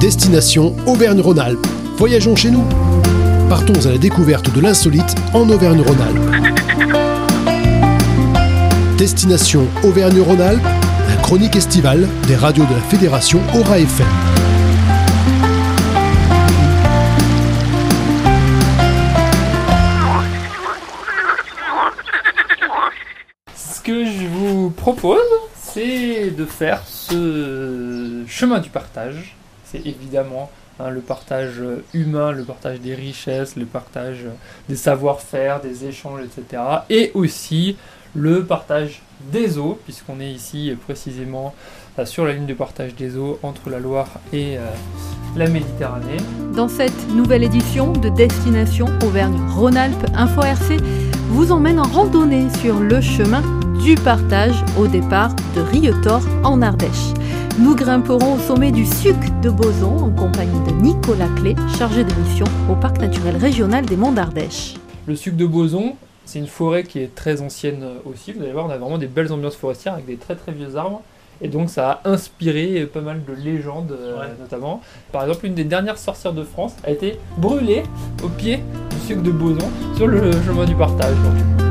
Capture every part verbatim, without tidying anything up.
Destination Auvergne-Rhône-Alpes. Voyageons chez nous. Partons à la découverte de l'insolite en Auvergne-Rhône-Alpes. Destination Auvergne-Rhône-Alpes, la chronique estivale des radios de la Fédération Aura F M. Ce que je vous propose, c'est de faire ce chemin du partage. C'est évidemment hein, le partage humain, le partage des richesses, le partage des savoir-faire, des échanges, et cetera. Et aussi le partage des eaux, puisqu'on est ici précisément euh, sur la ligne de partage des eaux entre la Loire et euh, la Méditerranée. Dans cette nouvelle édition de Destination Auvergne-Rhône-Alpes, Info R C vous emmène en randonnée sur le chemin du partage au départ de Rietor en Ardèche. Nous grimperons au sommet du Suc de Bozon en compagnie de Nicolas Clé, chargé de mission au Parc naturel régional des Monts d'Ardèche. Le Suc de Bozon, c'est une forêt qui est très ancienne aussi. Vous allez voir, on a vraiment des belles ambiances forestières avec des très très vieux arbres. Et donc ça a inspiré pas mal de légendes, euh, ouais. notamment. Par exemple, une des dernières sorcières de France a été brûlée au pied du Suc de Bozon sur le chemin du partage. Donc.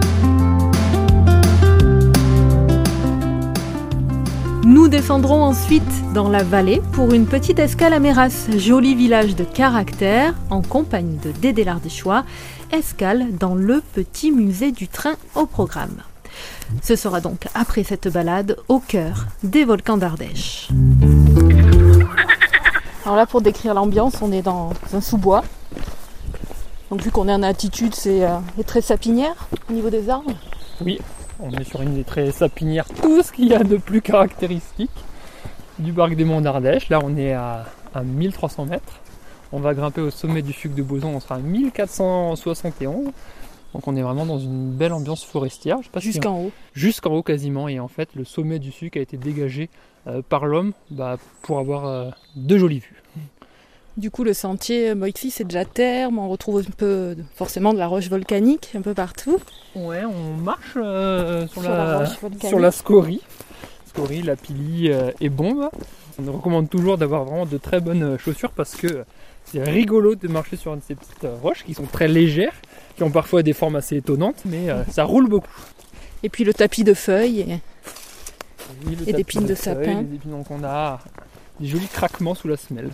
Nous descendrons ensuite dans la vallée pour une petite escale à Méras, joli village de caractère, en compagnie de Dédé l'Ardéchois, escale dans le petit musée du train au programme. Ce sera donc après cette balade au cœur des volcans d'Ardèche. Alors là, pour décrire l'ambiance, on est dans un sous-bois. Donc vu qu'on est en altitude, c'est euh, très sapinière au niveau des arbres. Oui. On est sur une des traits sapinières, tout ce qu'il y a de plus caractéristique du parc des Monts d'Ardèche. Là, on est à, à mille trois cents mètres. On va grimper au sommet du Suc de Bozon, on sera à mille quatre cent soixante et onze. Donc on est vraiment dans une belle ambiance forestière. Je sais pas Jusqu'en si on... haut. Jusqu'en haut quasiment. Et en fait, le sommet du Suc a été dégagé euh, par l'homme bah, pour avoir euh, de jolies vues. Du coup, le sentier, bon, ici c'est de la terre, mais on retrouve un peu forcément de la roche volcanique un peu partout. Ouais, on marche euh, sur, sur, la, la sur la scorie. Scorie, lapilli euh, et bombe. On recommande toujours d'avoir vraiment de très bonnes chaussures parce que c'est rigolo de marcher sur une de ces petites roches qui sont très légères, qui ont parfois des formes assez étonnantes, mais euh, ça roule beaucoup. Et puis le tapis de feuilles et, oui, et des pines de, de sapin. Des épines, donc on a des jolis craquements sous la semelle.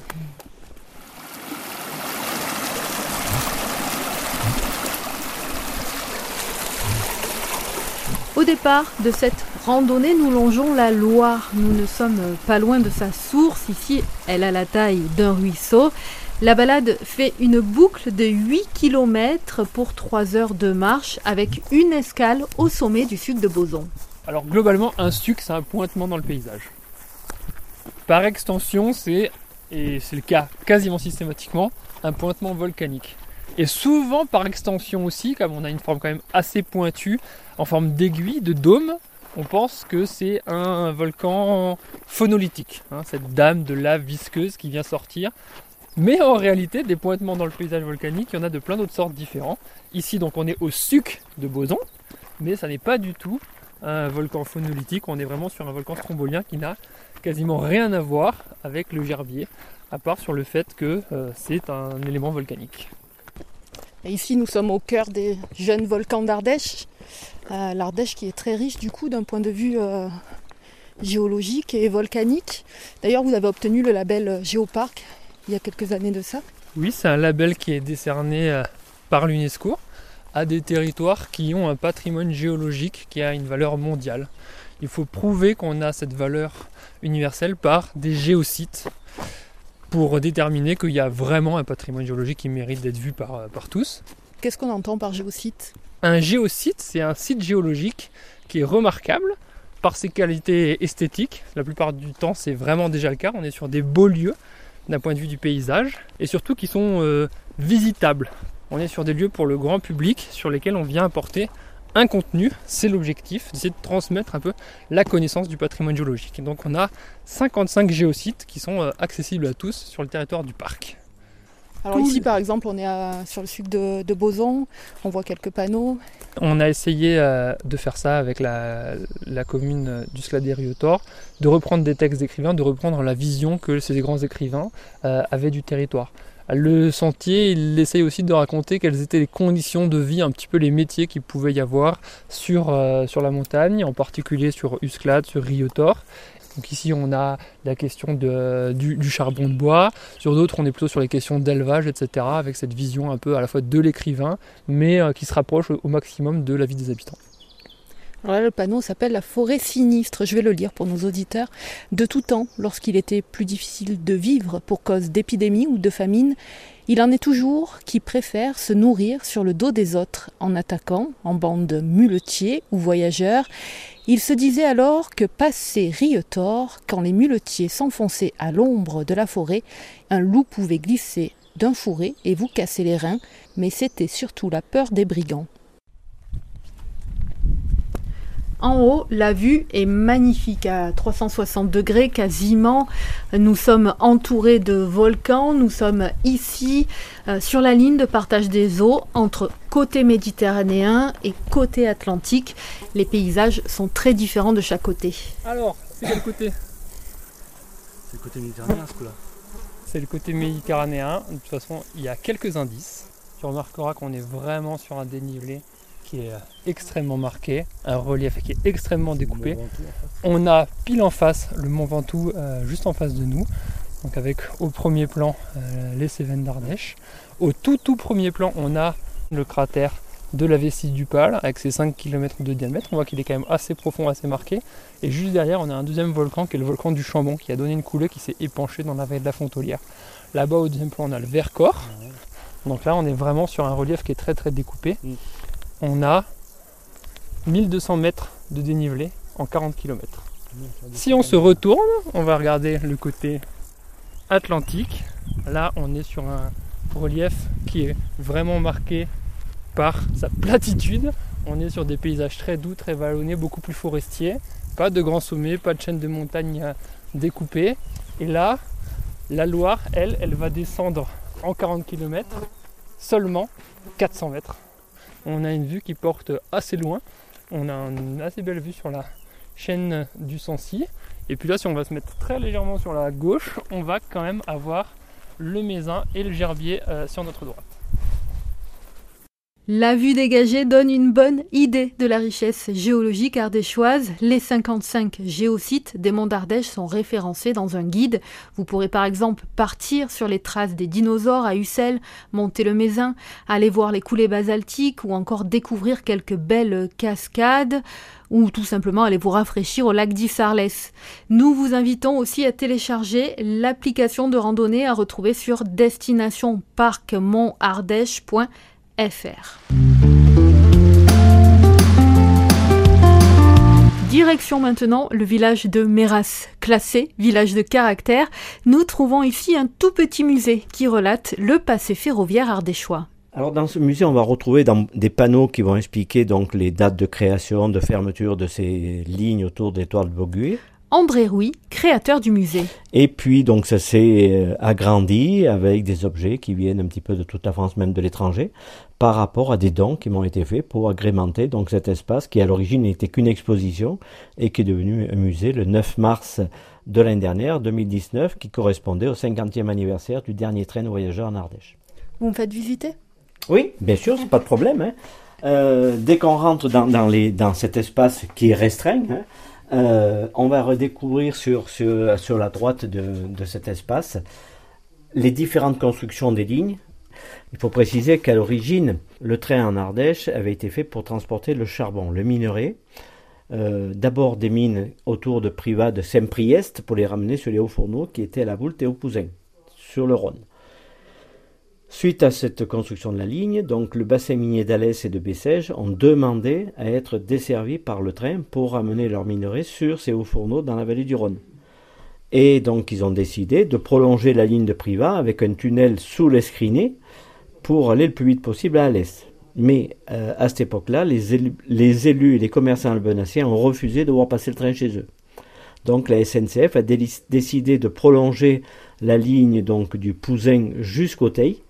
Au départ de cette randonnée, nous longeons la Loire. Nous ne sommes pas loin de sa source. Ici, elle a la taille d'un ruisseau. La balade fait une boucle de huit kilomètres pour trois heures de marche avec une escale au sommet du Suc de Bozon. Alors globalement, un suc, c'est un pointement dans le paysage. Par extension, c'est, et c'est le cas quasiment systématiquement, un pointement volcanique. Et souvent, par extension aussi, comme on a une forme quand même assez pointue, en forme d'aiguille, de dôme, on pense que c'est un volcan phonolithique, hein, cette dame de lave visqueuse qui vient sortir. Mais en réalité, des pointements dans le paysage volcanique, il y en a de plein d'autres sortes différents. Ici, donc, on est au Suc de Bozon, mais ça n'est pas du tout un volcan phonolithique. On est vraiment sur un volcan strombolien qui n'a quasiment rien à voir avec le gerbier, à part sur le fait que euh, c'est un élément volcanique. Et ici, nous sommes au cœur des jeunes volcans d'Ardèche. Euh, L'Ardèche qui est très riche du coup d'un point de vue euh, géologique et volcanique. D'ailleurs, vous avez obtenu le label Géoparc il y a quelques années de ça. Oui, c'est un label qui est décerné euh, par l'UNESCO à des territoires qui ont un patrimoine géologique qui a une valeur mondiale. Il faut prouver qu'on a cette valeur universelle par des géosites, pour déterminer qu'il y a vraiment un patrimoine géologique qui mérite d'être vu par, par tous. Qu'est-ce qu'on entend par géosite ? Un géosite, c'est un site géologique qui est remarquable par ses qualités esthétiques. La plupart du temps, c'est vraiment déjà le cas. On est sur des beaux lieux d'un point de vue du paysage et surtout qui sont euh, visitables. On est sur des lieux pour le grand public sur lesquels on vient apporter un contenu, c'est l'objectif, d'essayer de transmettre un peu la connaissance du patrimoine géologique. Et donc on a cinquante-cinq géosites qui sont accessibles à tous sur le territoire du parc. Alors Tout... ici, par exemple, on est à, sur le sud de, de Bozon, on voit quelques panneaux. On a essayé euh, de faire ça avec la, la commune du Sclat des Riotor, de reprendre des textes d'écrivains, de reprendre la vision que ces grands écrivains euh, avaient du territoire. Le sentier, il essaye aussi de raconter quelles étaient les conditions de vie, un petit peu les métiers qu'il pouvait y avoir sur, euh, sur la montagne, en particulier sur Usklat, sur Riotor. Donc ici on a la question de, du, du charbon de bois, sur d'autres on est plutôt sur les questions d'élevage, et cetera, avec cette vision un peu à la fois de l'écrivain, mais euh, qui se rapproche au, au maximum de la vie des habitants. Alors là, le panneau s'appelle « La forêt sinistre ». Je vais le lire pour nos auditeurs. De tout temps, lorsqu'il était plus difficile de vivre pour cause d'épidémie ou de famine, il en est toujours qui préfèrent se nourrir sur le dos des autres en attaquant, en bande de muletiers ou voyageurs. Il se disait alors que passé Riotor, quand les muletiers s'enfonçaient à l'ombre de la forêt, un loup pouvait glisser d'un fourré et vous casser les reins, mais c'était surtout la peur des brigands. En haut, la vue est magnifique à trois cent soixante degrés quasiment. Nous sommes entourés de volcans. Nous sommes ici euh, sur la ligne de partage des eaux entre côté méditerranéen et côté atlantique. Les paysages sont très différents de chaque côté. Alors, c'est quel côté ? C'est le côté méditerranéen ce coup-là. C'est le côté méditerranéen. De toute façon, il y a quelques indices. Tu remarqueras qu'on est vraiment sur un dénivelé qui est extrêmement marqué, un relief qui est extrêmement découpé. On a pile en face le Mont Ventoux, euh, juste en face de nous, donc avec au premier plan euh, les Cévennes d'Ardèche. Au tout tout premier plan, on a le cratère de la vessie du Pal avec ses cinq kilomètres de diamètre. On voit qu'il est quand même assez profond, assez marqué. Et juste derrière, on a un deuxième volcan qui est le volcan du Chambon, qui a donné une coulée qui s'est épanchée dans la vallée de la Fontolière. Là-bas, au deuxième plan, on a le Vercors. Donc là, on est vraiment sur un relief qui est très très découpé. On a mille deux cents mètres de dénivelé en quarante kilomètres. Si on se retourne, on va regarder le côté atlantique. Là, on est sur un relief qui est vraiment marqué par sa platitude. On est sur des paysages très doux, très vallonnés, beaucoup plus forestiers. Pas de grands sommets, pas de chaînes de montagnes découpées. Et là, la Loire, elle, elle va descendre en quarante kilomètres, seulement quatre cents mètres. On a une vue qui porte assez loin. On a une assez belle vue sur la chaîne du Sancy. Et puis là, si on va se mettre très légèrement sur la gauche, on va quand même avoir le Mézin et le Gerbier euh, sur notre droite. La vue dégagée donne une bonne idée de la richesse géologique ardéchoise. Les cinquante-cinq géosites des monts d'Ardèche sont référencés dans un guide. Vous pourrez par exemple partir sur les traces des dinosaures à Ussel, monter le Mézin, aller voir les coulées basaltiques ou encore découvrir quelques belles cascades ou tout simplement aller vous rafraîchir au lac d'Issarles. Nous vous invitons aussi à télécharger l'application de randonnée à retrouver sur destination parc mont ardèche point f r. Direction maintenant le village de Méras, classé village de caractère. Nous trouvons ici un tout petit musée qui relate le passé ferroviaire ardéchois. Alors dans ce musée, on va retrouver dans des panneaux qui vont expliquer donc les dates de création, de fermeture de ces lignes autour des toits de Bogué. André Rouy, créateur du musée. Et puis donc ça s'est agrandi avec des objets qui viennent un petit peu de toute la France, même de l'étranger, par rapport à des dons qui m'ont été faits pour agrémenter donc cet espace qui à l'origine n'était qu'une exposition et qui est devenu un musée le neuf mars de l'année dernière, deux mille dix-neuf, qui correspondait au cinquantième anniversaire du dernier train de voyageurs en Ardèche. Vous me faites visiter ? Oui, bien sûr, c'est pas de problème. Hein. Euh, dès qu'on rentre dans, dans, les, dans cet espace qui est restreint, hein, Euh, on va redécouvrir sur, sur, sur la droite de, de cet espace les différentes constructions des lignes. Il faut préciser qu'à l'origine, le train en Ardèche avait été fait pour transporter le charbon, le minerai. Euh, d'abord des mines autour de Privas de Saint-Priest pour les ramener sur les hauts fourneaux qui étaient à la Voulte et au Pouzin, sur le Rhône. Suite à cette construction de la ligne, donc le bassin minier d'Alès et de Bessèges ont demandé à être desservis par le train pour amener leurs minerais sur ces hauts fourneaux dans la vallée du Rhône. Et donc ils ont décidé de prolonger la ligne de Privas avec un tunnel sous l'Escriné pour aller le plus vite possible à Alès. Mais euh, à cette époque-là, les élus, les élus et les commerçants albenaciens ont refusé de voir passer le train chez eux. Donc la S N C F a dé- décidé de prolonger la ligne donc, du Pouzin jusqu'au Teil,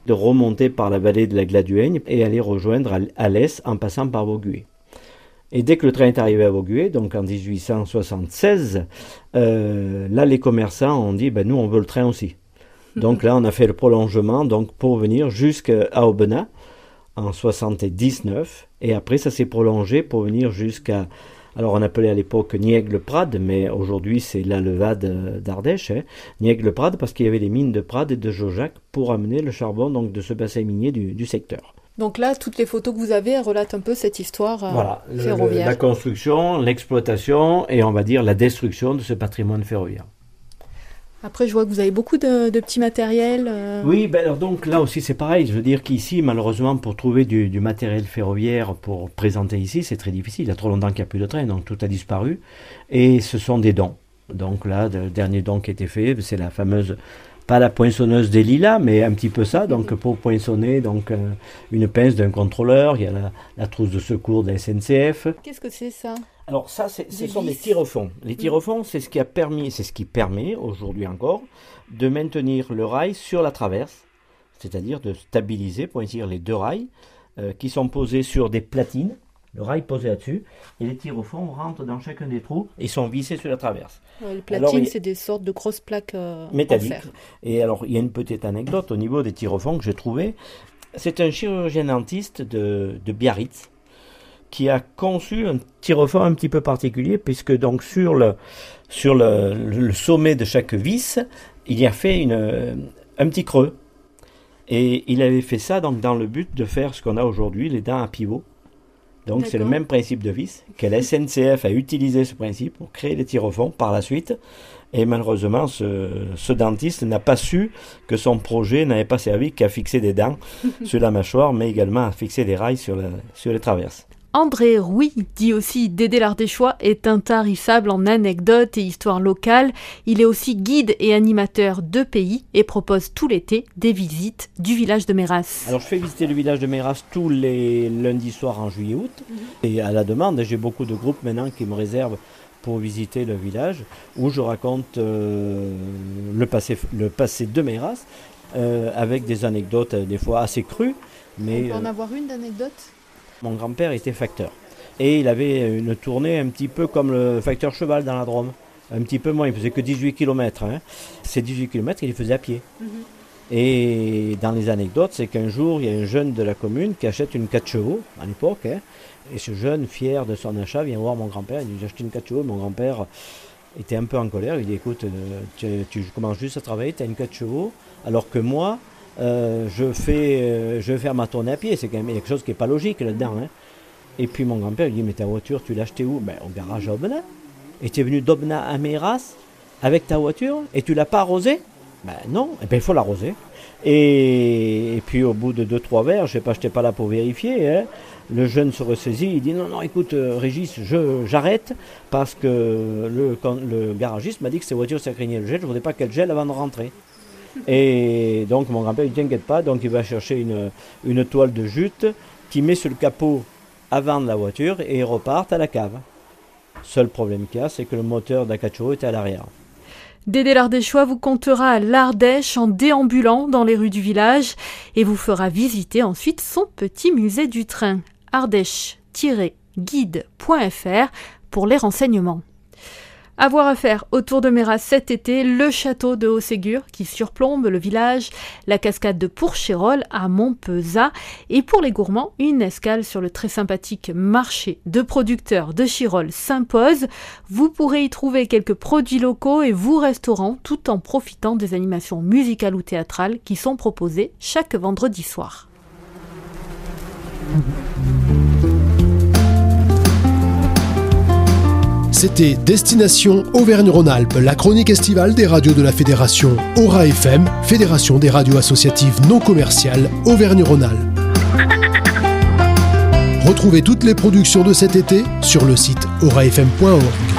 de remonter par la vallée de la Gladuègne et aller rejoindre Alès en passant par Vaugué. Et dès que le train est arrivé à Vaugué, donc en dix-huit cent soixante-seize, euh, là les commerçants ont dit ben, nous on veut le train aussi. Donc là on a fait le prolongement donc, pour venir jusqu'à Aubenas en soixante-dix-neuf, et après ça s'est prolongé pour venir jusqu'à, alors on appelait à l'époque Niègue-le-Prade, mais aujourd'hui c'est la Levade d'Ardèche, hein, Niègue-le-Prade parce qu'il y avait les mines de Prade et de Jaujac pour amener le charbon donc, de ce bassin minier du, du secteur. Donc là, toutes les photos que vous avez elles relatent un peu cette histoire euh, voilà, ferroviaire. Le, la construction, l'exploitation et on va dire la destruction de ce patrimoine ferroviaire. Après, je vois que vous avez beaucoup de, de petits matériels. Euh... Oui, ben alors donc là aussi c'est pareil. Je veux dire qu'ici, malheureusement, pour trouver du, du matériel ferroviaire pour présenter ici, c'est très difficile. Il y a trop longtemps qu'il n'y a plus de train, donc tout a disparu. Et ce sont des dons. Donc là, le dernier don qui a été fait, c'est la fameuse, pas la poinçonneuse des lilas, mais un petit peu ça. Donc pour poinçonner, donc euh, une pince d'un contrôleur. Il y a la, la trousse de secours de la S N C F. Qu'est-ce que c'est ça ? Alors ça, c'est, ce des sont vis. des tire-fonds. Les tire-fonds, c'est ce qui a permis, c'est ce qui permet aujourd'hui encore de maintenir le rail sur la traverse, c'est-à-dire de stabiliser, pour ainsi dire, les deux rails euh, qui sont posés sur des platines, le rail posé là-dessus, et les tire-fonds rentrent dans chacun des trous et sont vissés sur la traverse. Ouais, les platines, alors, c'est des sortes de grosses plaques euh, métalliques. En fer. Et alors, il y a une petite anecdote au niveau des tire-fonds que j'ai trouvé. C'est un chirurgien dentiste de, de Biarritz qui a conçu un tire-fond un petit peu particulier, puisque donc sur le, sur le, le sommet de chaque vis, il y a fait une, un petit creux. Et il avait fait ça donc dans le but de faire ce qu'on a aujourd'hui, les dents à pivot. Donc D'accord. C'est le même principe de vis, que la S N C F a utilisé ce principe pour créer les tire-fonds par la suite. Et malheureusement, ce, ce dentiste n'a pas su que son projet n'avait pas servi qu'à fixer des dents sur la mâchoire, mais également à fixer des rails sur, la, sur les traverses. André Rouy, dit aussi Dédé l'Ardéchois, est intarissable en anecdotes et histoires locales. Il est aussi guide et animateur de pays et propose tout l'été des visites du village de Meyras. Alors je fais visiter le village de Meyras tous les lundis soirs en juillet-août. Mmh. Et à la demande, j'ai beaucoup de groupes maintenant qui me réservent pour visiter le village, où je raconte euh, le, passé, le passé de Meyras, euh, avec des anecdotes euh, des fois assez crues. Mais, On peut en euh, avoir une d'anecdote ? Mon grand-père était facteur. Et il avait une tournée un petit peu comme le facteur cheval dans la Drôme. Un petit peu moins, il faisait que dix-huit kilomètres. Hein. Ces dix-huit kilomètres, il les faisait à pied. Mm-hmm. Et dans les anecdotes, c'est qu'un jour, il y a un jeune de la commune qui achète une quatre chevaux, à l'époque. Hein. Et ce jeune, fier de son achat, vient voir mon grand-père. Il dit, j'ai acheté une quatre chevaux. Mon grand-père était un peu en colère. Il dit, écoute, tu, tu commences juste à travailler, tu as une quatre chevaux. Alors que moi... Euh, je, fais, euh, je vais faire ma tournée à pied, c'est quand même quelque chose qui n'est pas logique là-dedans. Hein. Et puis mon grand-père lui dit, mais ta voiture, tu l'as achetée où ? Ben, au garage à Aubenas. Et tu es venu d'Aubenas à Meyras avec ta voiture et tu l'as pas arrosée ? Ben non, et ben, il faut l'arroser. Et, et puis au bout de deux trois verres, je sais pas, je n'étais pas là pour vérifier, hein, le jeune se ressaisit, il dit, non, non, écoute euh, Régis, je, j'arrête parce que le, quand, le garagiste m'a dit que cette voiture, ça craignait le gel, je ne voudrais pas qu'elle gèle avant de rentrer. Et donc mon grand-père, il ne t'inquiète pas, donc il va chercher une, une toile de jute qu'il met sur le capot avant de la voiture et ils repartent à la cave. Seul problème qu'il y a, c'est que le moteur d'Akacho est à l'arrière. Dédé l'Ardéchois vous comptera à l'Ardèche en déambulant dans les rues du village et vous fera visiter ensuite son petit musée du train. ardèche tiret guide point f r pour les renseignements. Avoir à faire autour de Meyras cet été, le château de Haut-Ségur qui surplombe le village, la cascade de Pourchérolles à Montpezat et pour les gourmands, une escale sur le très sympathique marché de producteurs de Chirolles s'impose. Vous pourrez y trouver quelques produits locaux et vous restaurants tout en profitant des animations musicales ou théâtrales qui sont proposées chaque vendredi soir. C'était Destination Auvergne-Rhône-Alpes, la chronique estivale des radios de la Fédération Aura F M, Fédération des radios associatives non commerciales Auvergne-Rhône-Alpes. Retrouvez toutes les productions de cet été sur le site aura f m point org.